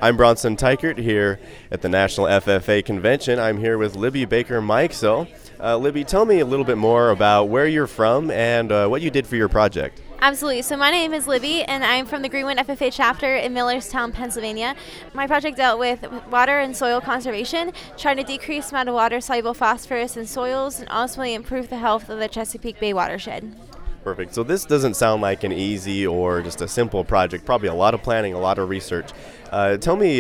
I'm Bronson Teichert here at the National FFA Convention. I'm here with Libby Baker-Mikesell. Libby, tell me a little bit more about where you're from and what you did for your project. Absolutely. So my name is Libby, and I'm from the Greenwood FFA chapter in Millerstown, Pennsylvania. My project dealt with water and soil conservation, trying to decrease the amount of water-soluble phosphorus in soils and ultimately improve the health of the Chesapeake Bay watershed. Perfect. So this doesn't sound like an easy or just a simple project, probably a lot of planning, a lot of research. Tell me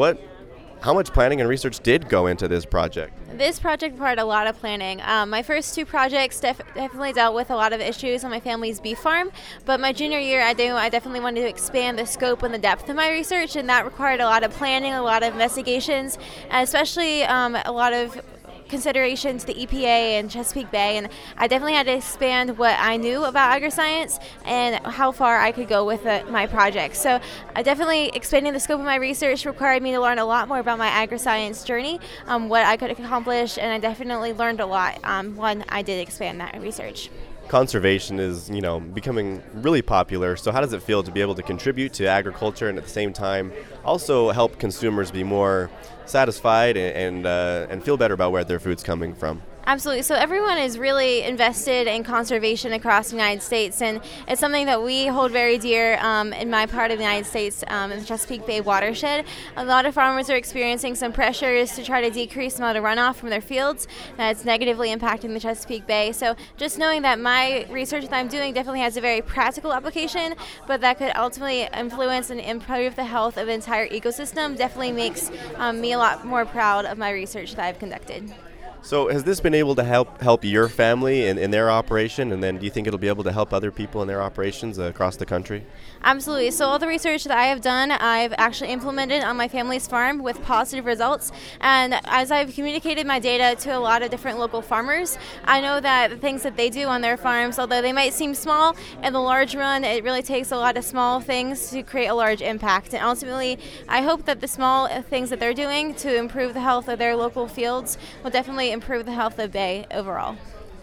how much planning and research did go into this project? This project required a lot of planning. My first two projects definitely dealt with a lot of issues on my family's beef farm, but my junior year I definitely wanted to expand the scope and the depth of my research, and that required a lot of planning, a lot of investigations, and especially a lot of consideration to the EPA and Chesapeake Bay, and I definitely had to expand what I knew about agri-science and how far I could go with my project. So definitely expanding the scope of my research required me to learn a lot more about my agri-science journey, what I could accomplish, and I definitely learned a lot when I did expand that research. Conservation is, becoming really popular. So how does it feel to be able to contribute to agriculture and at the same time also help consumers be more satisfied and feel better about where their food's coming from? Absolutely. So everyone is really invested in conservation across the United States, and it's something that we hold very dear in my part of the United States, in the Chesapeake Bay watershed. A lot of farmers are experiencing some pressures to try to decrease the amount of runoff from their fields, and it's negatively impacting the Chesapeake Bay. So just knowing that my research that I'm doing definitely has a very practical application, but that could ultimately influence and improve the health of the entire ecosystem definitely makes me a lot more proud of my research that I've conducted. So has this been able to help your family in their operation, and then do you think it'll be able to help other people in their operations across the country? Absolutely. So all the research that I have done, I've actually implemented on my family's farm with positive results. And as I've communicated my data to a lot of different local farmers, I know that the things that they do on their farms, although they might seem small, in the large run, it really takes a lot of small things to create a large impact. And ultimately, I hope that the small things that they're doing to improve the health of their local fields will definitely improve the health of the Bay overall.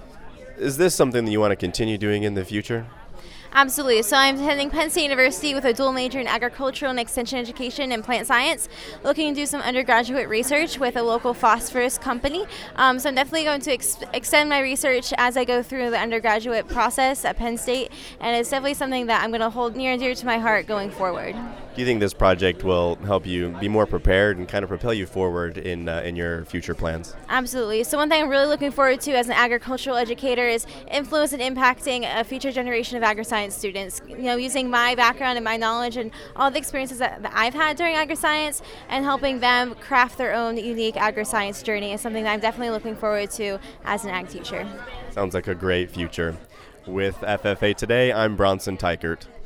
Is this something that you want to continue doing in the future? Absolutely. So I'm attending Penn State University with a dual major in agricultural and extension education and plant science, looking to do some undergraduate research with a local phosphorus company. So I'm definitely going to extend my research as I go through the undergraduate process at Penn State, and it's definitely something that I'm going to hold near and dear to my heart going forward. Do you think this project will help you be more prepared and kind of propel you forward in your future plans? Absolutely. So one thing I'm really looking forward to as an agricultural educator is influence and impacting a future generation of agri-science students. Using my background and my knowledge and all the experiences that I've had during agri-science and helping them craft their own unique agri-science journey is something that I'm definitely looking forward to as an ag teacher. Sounds like a great future. With FFA Today, I'm Bronson Teichert.